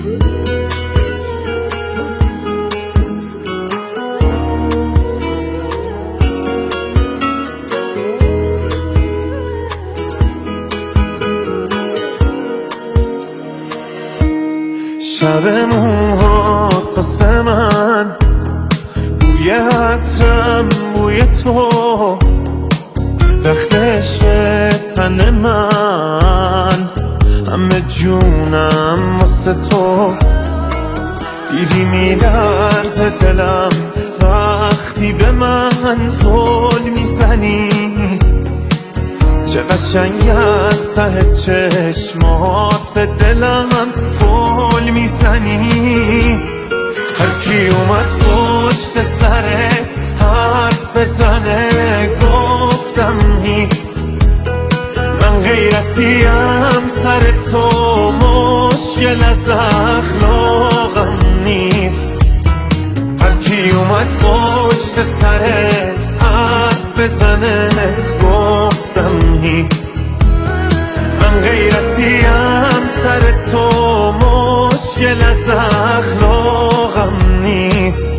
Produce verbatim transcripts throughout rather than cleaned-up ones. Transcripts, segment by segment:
شب موهات واسه من بوی عطرم بوی تو رختش تن من همه جونم واسه تو دیدی میلرزه دلم وقتی به من زل میزنی چه قشنگ از ته چشمات به دلم پل میزنی هر کی اومد پشت سرت حرف بزنه گفتم نیست من غیرتیم سر تو مشکل از اخلاقم نیست هر کی اومد پشت سرت حرف بزنه گفتم نیست من غیرتیم سر تو مشکل از اخلاقم نیست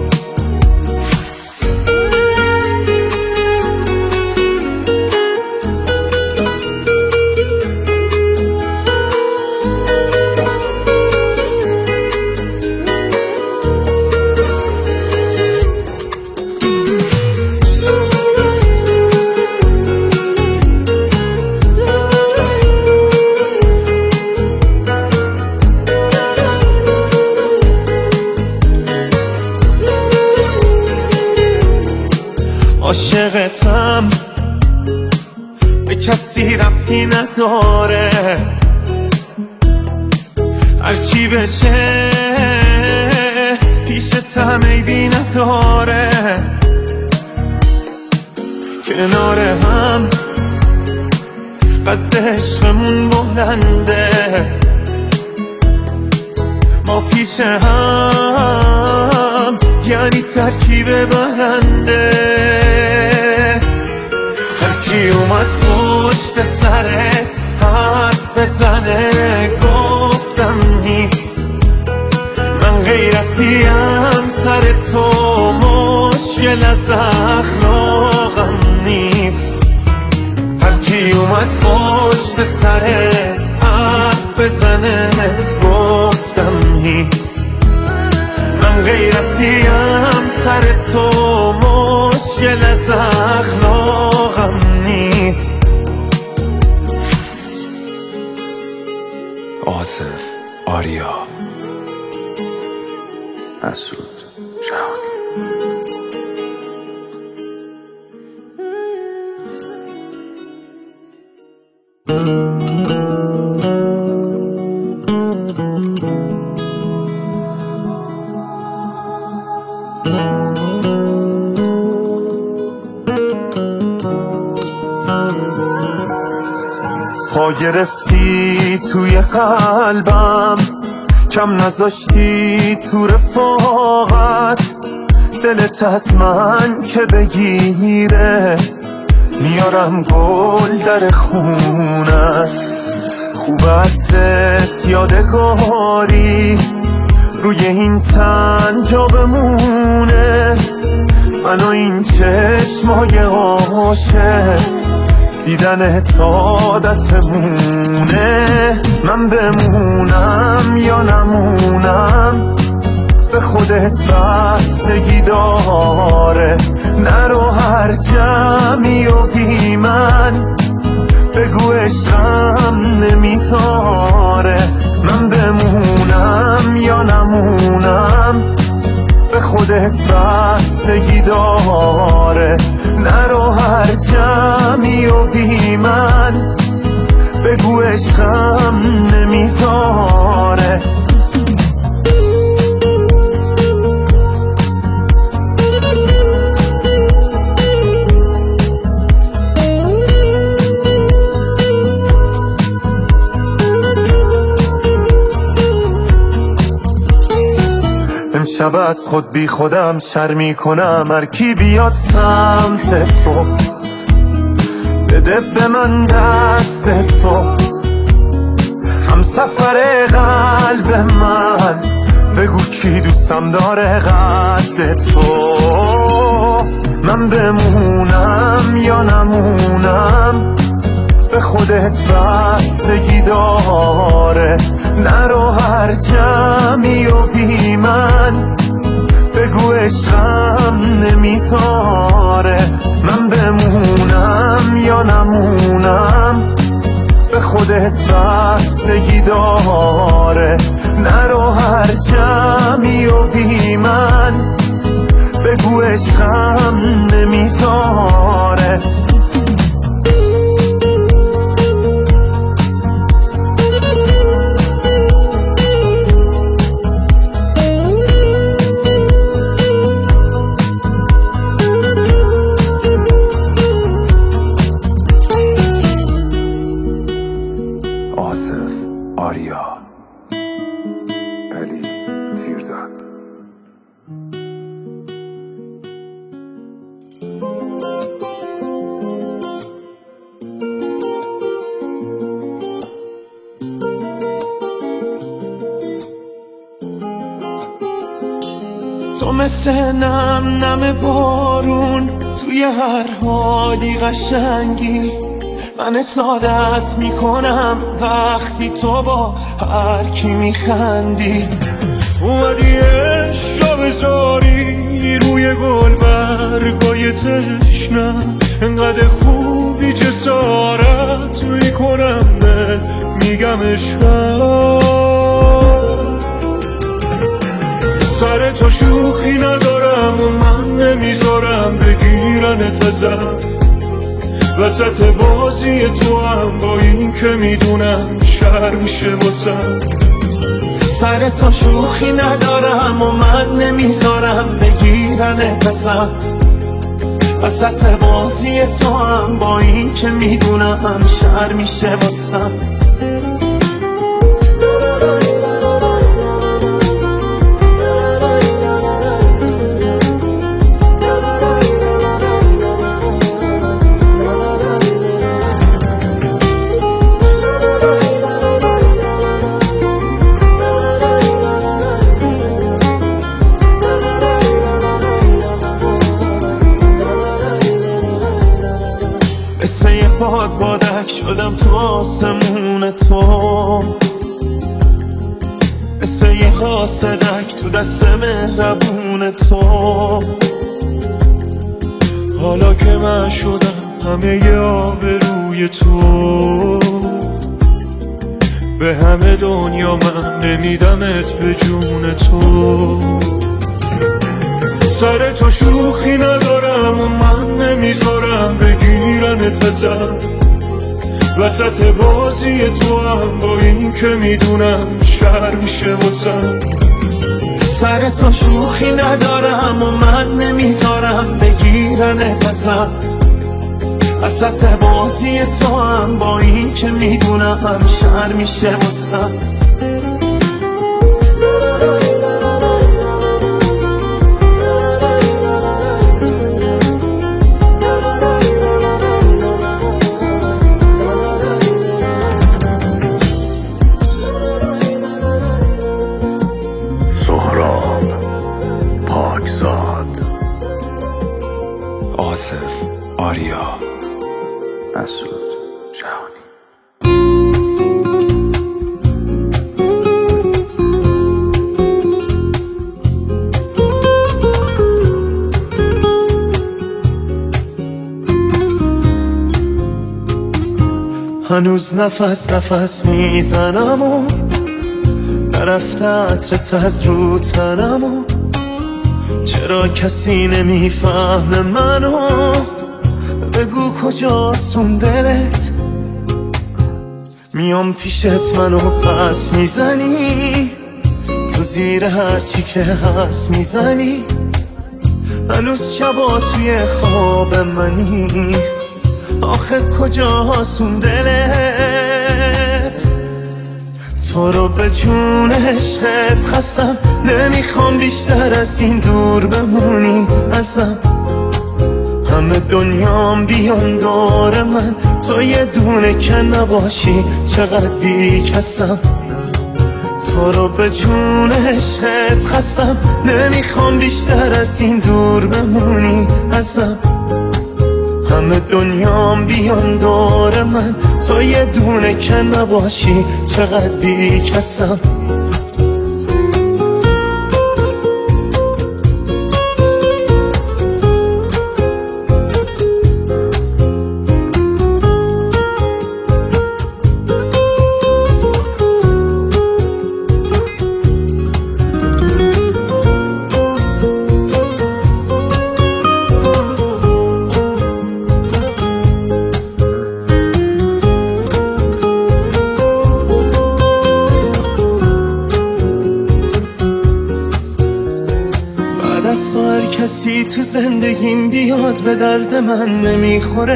عاشقتم به کسی ربطی نداره هرچی بشه پیشتم عیبی نداره کنار هم قد عشقمون بلنده ما پیش هم یعنی ترکیب برنده هر کی اومد پشت سرت حرف بزنه گفتم نیست من غیرتیم سر تو مشکل از اخلاقم نیست هر کی اومد پشت سرت حرف بزنه گفتم نیست من غیرتیم سر تو مشکل از اخلاقم نیست آصف آریا مسعود جهانی پا گرفتی توی قلبم کم نذاشتی تو رفاقت دلت از من که بگیره میارم گل در خونت خوب عطرت یادگاری روی این تن جا بمونه من و این چشمای عاشق دیدن عادتمونه من بمونم یا نمونم به خودت بستگی داره نرو هر جمعی و بی من بگو عشقم نمیذاره من بمونم یا نمونم به خودت بستگی داره نرو هر جمعی و بی من بگو عشقم نمیذاره امشب از خود بی خودم شرمی کنم هر کی بیاد سمت تو بده به من دست تو هم سفر قلب به من بگو کی دوستم داره قد تو، من بمونم یا نمونم به خودت بستگی داره، نرو هر جمعی و بی من بگو عشقم نمیذاره، من بمونم یا نمونم به خودت بستگی داره، نرو هر جمعی و بی من بگو عشقم نمیذاره. آصف آریا علی تیرداد. تو مثل نم نم بارون توی هر حالی قشنگی، من سعادت میکنم وقتی تو با هر کی میخندی. اومدی عشق بذاری روی گل برگای تشنم، انقدر خوبی جسارت میکنم به میگم عشقم. سر تو شوخی ندارم و من نمیذارم بگیرنت ازم، وسط بازی تو هم با این که میدونم شر میشه واسم. سر تو شوخی ندارم و من نمیذارم بگیرنت ازم، وسط بازی تو هم با این که میدونم شر میشه واسم. مثل یه باد بادک شدم تو آسمون تو، مثل یه قاصدک تو دست مهربون تو. حالا که من شدم همه ی آبروی تو، به همه دنیا من نمیدمت به جون تو. سر تو شوخی ندارم و من نمیذارم بگیرنت ازم، وسط بازی تو هم با این که میدونم شر میشه واسم. سر تو شوخی ندارم و من نمیذارم بگیرنت ازم، وسط بازی تو هم با این که میدونم شر میشه واسم. آصف آریا مسعود جهانی. هنوز نفس نفس میزنم و نرفته عطرت از رو تنم و چرا کسی نمیفهمه منو، بگو کجاست اون دلت. میام پیشت منو پس میزنی، تو زیر هرچی که هست میزنی. هنوز شبا توی خواب منی، آخه کجاست اون دلت. تو رو به جون عشقت خستم، نمیخوام بیشتر از این دور بمونی ازم. همه دنیام بیان دور من، تو یه دونه که نباشی چقدر بی کسم. تو رو به جون عشقت خستم، نمیخوام بیشتر از این دور بمونی ازم. همه دنیام بیان دور من، تو یه دونه که نباشی چقدر بی کسم. هر کسی تو زندگیم بیاد به درد من نمیخوره.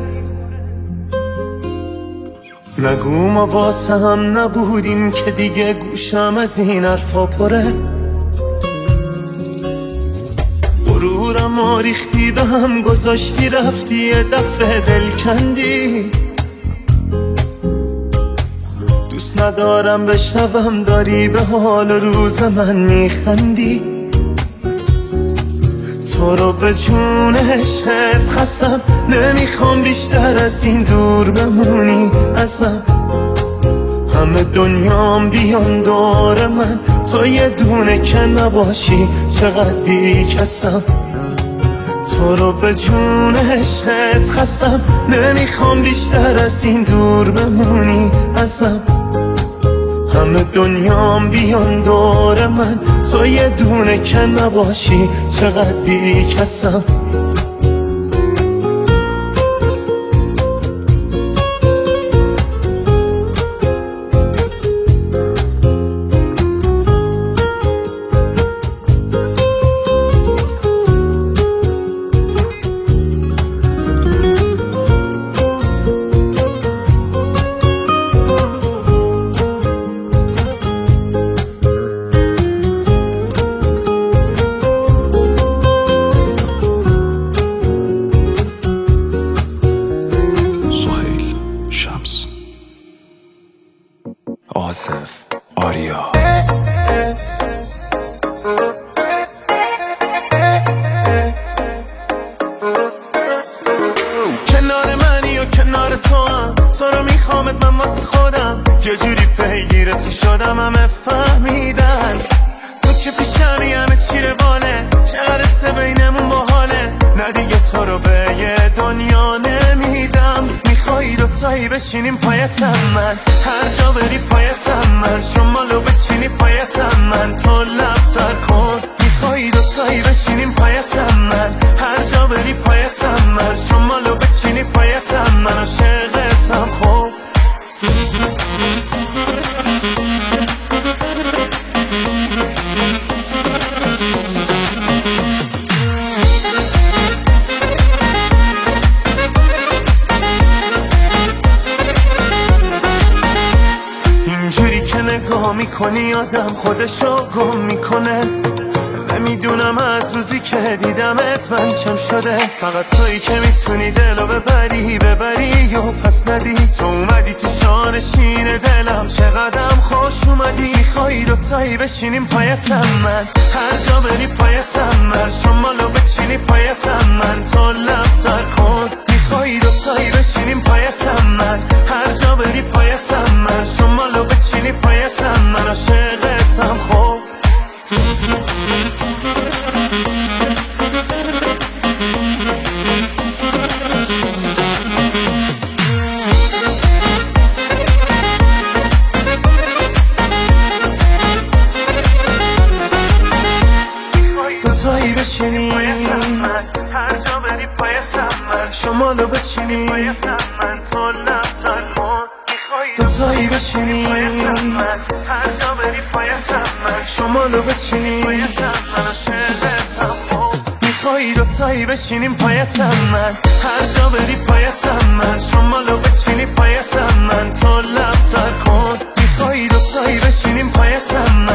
نگو ما واسه هم نبودیم که دیگه گوشم از این حرفا پره. غرورم آریختی به هم گذاشتی، رفتی یه دفعه دل کندی. دوست ندارم بشنوم داری به حال روز من میخندی. تو رو به جون عشقت خستم، نمیخوام بیشتر از این دور بمونی ازم. همه دنیام بیان دور من، تو یه دونه که نباشی چقدر بی کسم. تو رو به جون عشقت خستم، نمیخوام بیشتر از این دور بمونی ازم. همه دنیام بیان دور من، تو یه دونه که نباشی چقدر بی کسم. آصف آریا. کنار منی و کنار تو هم، تو رو میخوامت من واسه خودم. یه جوری پیگیر تو شدم همه فهمیدن. تو که پیشمی همه چی رواله، چقدر سه بینمون باحاله. نه دیگه تو رو به یه دنیا نمیدم. میخوایی دوتایی بشینیم پایتم من، هر جا بری پایتم من. شمالو بچینی پایتم من، تو لب تر کن. میخوایی دوتایی بشینیم پایتم من، هر جا بری پایتم من. شمالو بچینی پایتم من، عاشقتم خوب. اینجوری که نگاه میکنی آدم خودشو گم میکنه. نمیدونم از روزی که دیدمت من چم شده. فقط تویی که میتونی دلو ببری ببری و پس ندی. تو اومدی تو شانشین دلم، چقدرم خوش اومدی. خواهی دوتایی بشینیم پایتم من، هر جا بری پایتم من. شمالو بچینی پایتم من، تو لب تر کن. میخوایی دوتایی بشینیم پایتم من، هر جا بری پایتم من. شمالو بچینی پایتم من، عاشقتم خوب. دوتایی بشینی پایتم من، هر جا بری پایتم من. شمالو بچینی پایتم من، تو لب تر کن. دوتایی بشینی پایتم من، هر جا بری پایتم من. شمالو بچینی پایتم من، عاشقتم خوب. میخوایی دوتایی بشینیم پایتم من، هر جا بری پایتم من. شمالو بچینی پایتم من، تو لب تر کن. میخوایی دوتایی بشینیم پایتم من.